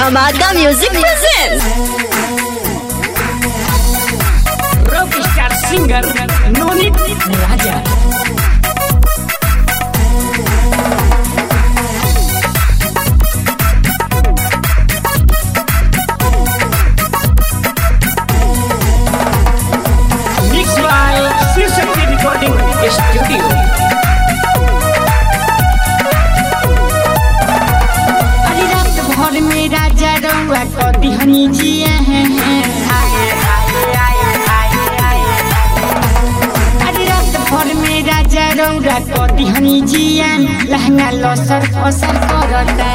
Dhamaka Music presents Rockstar singer Nonit Raja. Mixed by Srisakti Recording Studio. राजा रउआ कदी हनी जिया है अरे रात भर में राजा रउआ कदी हनी जिया लहंगा लसर फसर करता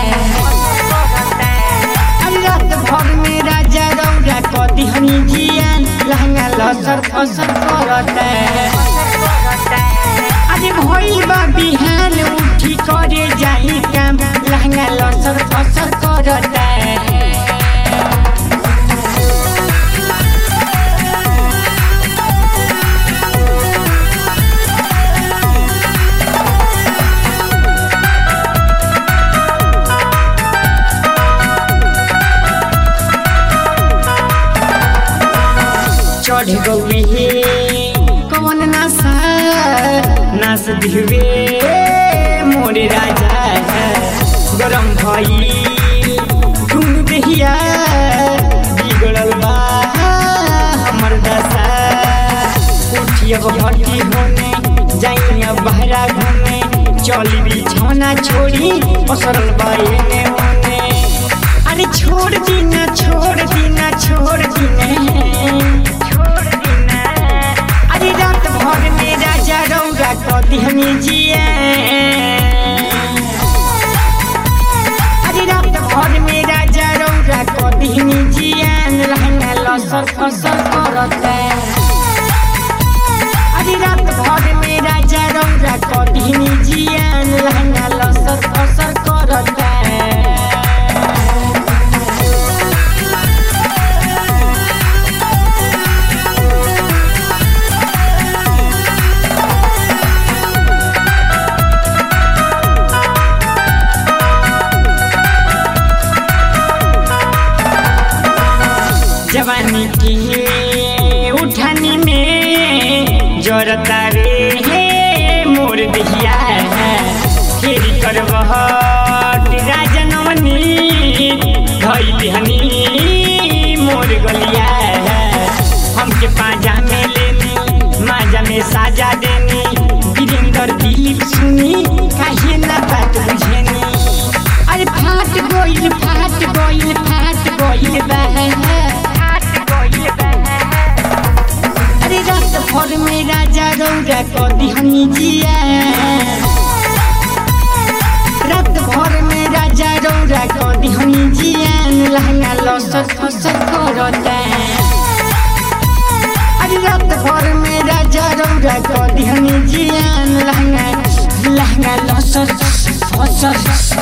अरे रात भर में राजा रउआ कदी हनी जिया लहंगा लसर फसर करता अरे भइल बा बिहान उठी करे जाई काम लहंगा लसर फसर करता चढ़ गई कौन नासा नास दिवे मोरे राजा गरम भई तुम दहिया बिगड़ल बा हमर दशा उठिए हटी होने जाइए बहरा घूमे चली बिछौना छोड़ी पसरल बा एने होने अरे छोड़ दीना छोड़ दीना छोड़ दीना अरे रात भर में राजा रउआ कदी हनी जिया अरे रात भर में राजा रउआ कदी हनी जिया लहंगा लसर फसर करता अरे रात भर में राजा रउआ कदी हनी जिया लहंगा लसर फसर करता जवानी की उठानी में जरता रे मोर दहिया फेरी करवहट राजनवनी धैली हनी मोर गलिया हमके पाजा में लेनी माजा में साजा देनी वीरेंद्र दिलीप सुनी काहे ना बात बुझेनी अरे फाट गइल बा रात भर में राजा रउआ कदी हनी जिया रात भर में राजा रउआ कदी हनी जिया लहंगा लसर फसर करता अरे रात भर में राजा रउआ कदी हनी जिया लहंगा लसर फसर